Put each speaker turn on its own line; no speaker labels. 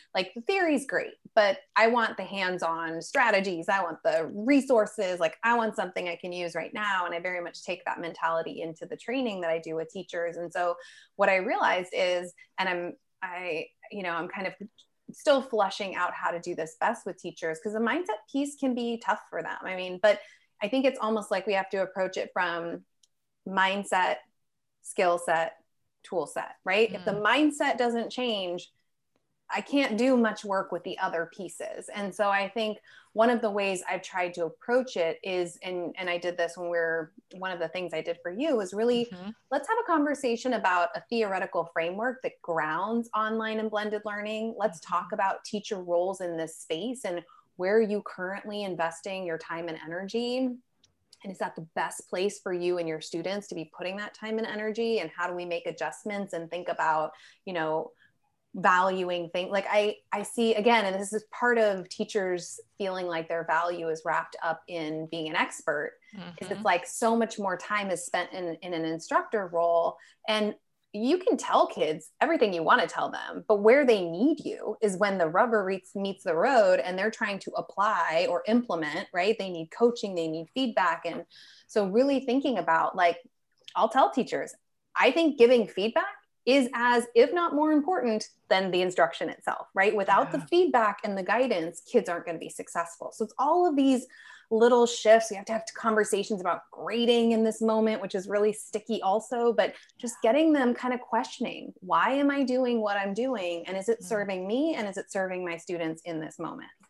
like the theory's great, but I want the hands-on strategies. I want the resources. Like I want something I can use right now. And I very much take that mentality into the training that I do with teachers. And so what I realized is, and I'm kind of still fleshing out how to do this best with teachers, because the mindset piece can be tough for them. I mean, but I think it's almost like we have to approach it from mindset, skill set, tool set, right? If the mindset doesn't change, I can't do much work with the other pieces. And so I think one of the ways I've tried to approach it is, and I did this one of the things I did for you was really, let's have a conversation about a theoretical framework that grounds online and blended learning. Let's talk about teacher roles in this space and where are you currently investing your time and energy? And is that the best place for you and your students to be putting that time and energy? And how do we make adjustments and think about, valuing things? Like I see again, and this is part of teachers feeling like their value is wrapped up in being an expert, is it's like so much more time is spent in an instructor role. And you can tell kids everything you want to tell them, but where they need you is when the rubber meets the road and they're trying to apply or implement, right? They need coaching, they need feedback. And so really thinking about, like, I'll tell teachers, I think giving feedback is as, if not more important than the instruction itself, right? Without the feedback and the guidance, kids aren't going to be successful. So it's all of these little shifts. We have to have conversations about grading in this moment, which is really sticky also, but just getting them kind of questioning, why am I doing what I'm doing? And is it serving me? And is it serving my students in this moment?